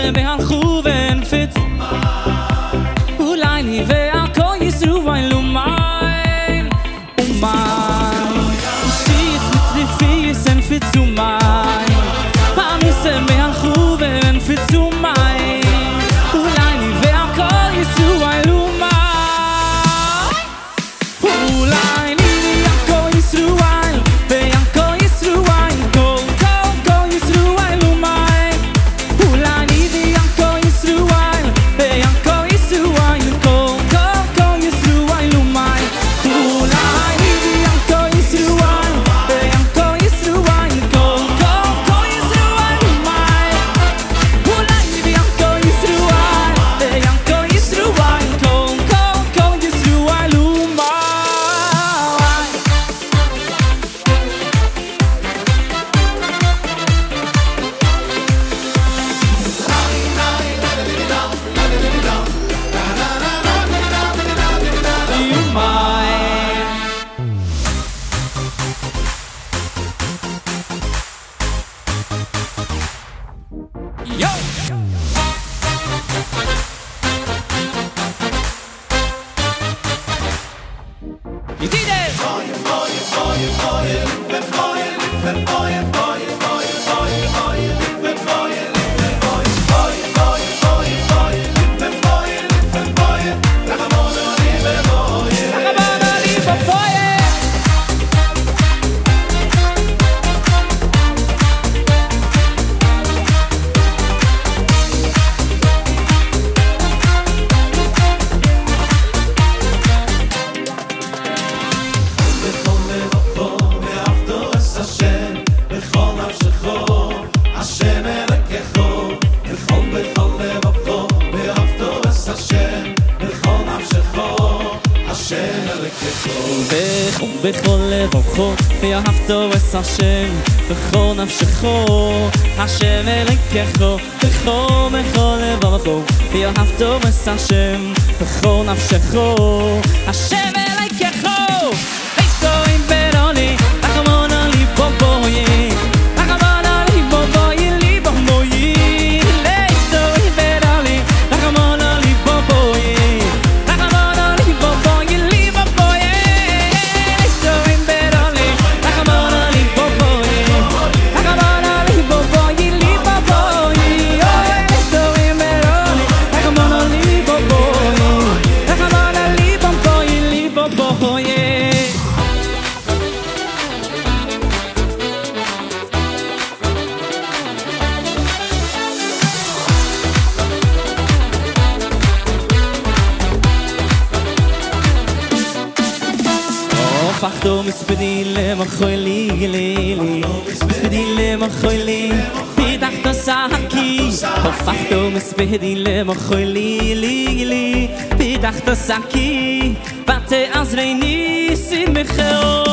והלכו ונפץ אולי לי והכל יסרו ואילו מים ומים שיץ מצליפי יסנפץ ומים פעמיסם והלכו ונפץ ומים אולי לי והכל יסרו ואילו מים אולי לי והכל יסרו והכל יסרו כל יסרו ואילו מים אולי לי והכל יסרו והכל יסרו כל יסרו ואילו מים אולי לי והכל יסרו והכל יסרו כל יסרו ואילו מים אולי לי והכל יסרו והכל יסרו כל יסרו ואילו מים Yo! You did it! בכל לבבך ואהבתו את השם בכל נפשך השם אלוהיך בכל לבבך ואהבתו את השם בכל נפשך השם אלוהיך וישתו עם ברעוני רחמון עלי בובוי רחמון עלי בובוי לי בובוי וישתו עם ברעוני רחמון עלי בובוי רחמון עלי בובוי לי בובוי הפכתו מספדי למחולי גלילי מספדי למחולי פיתחת סעקי הפכתו מספדי למחולי גלילי פיתחת סעקי ותעזרי ניסים בחור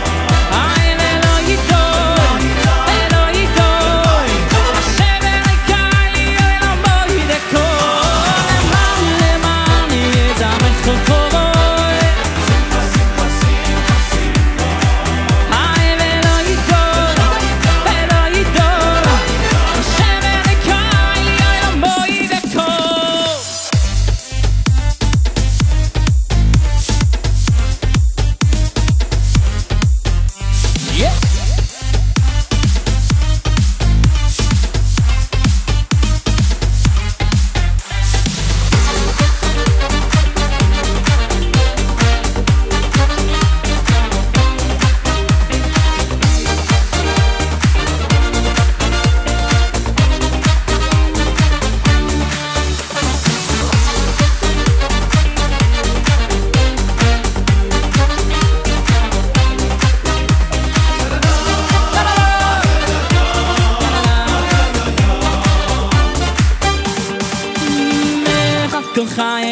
Asheme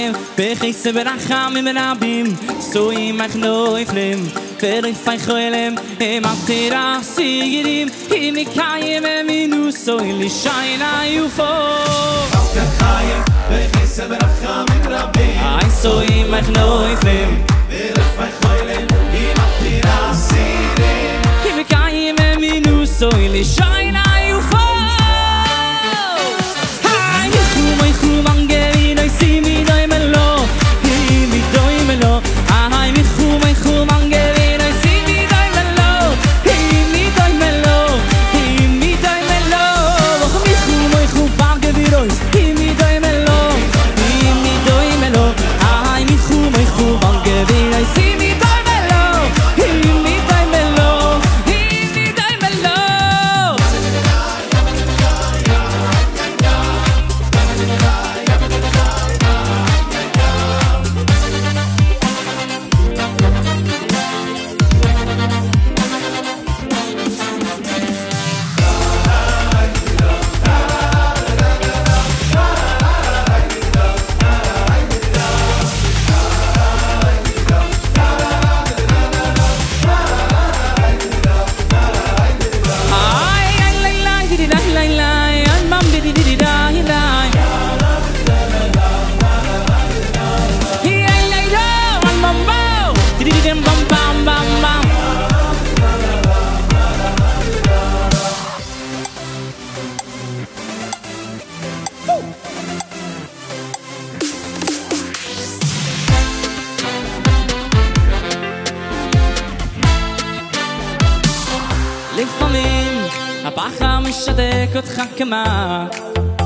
לחיים בחסד ברחמים רבים סויים מחנויפלים ורפאי חולם הם התרסירים אם נקיים אמינו סוי לשיינה יופו לחיים בחסד ברחמים רבים סויים מחנויפלים ורפאי חולם הם התרסירים אם נקיים אמינו סוי לשיינה יופo לפעמים הפחד משתק אותך כמעט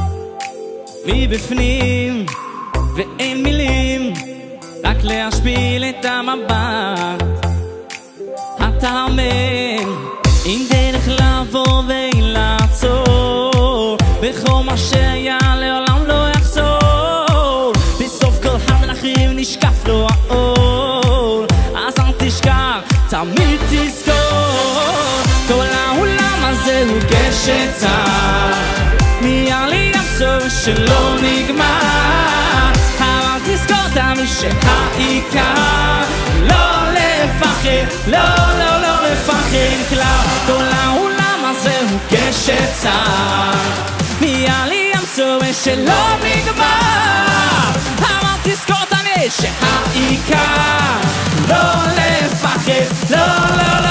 מבפנים ואין מילים רק להשפיל את המבט אתה אמן עם דרך לבוא ואין לעצור בכל מה שהיה לעולם לא יחזור בסוף כל המלאכים נשקף לו האור אז אל תשכח תמיד תזכור כל העולם הזה הוא גשת צר מעלי הסוף שלא נגמר אבל תזכור תמיד שהעיקר לא לפחד, לא לפחד כלל כל העולם הזה הוא גשת צר מעלי הסוף שלא נגמר אבל תזכור תמיד שהעיקר לא לפחד, לא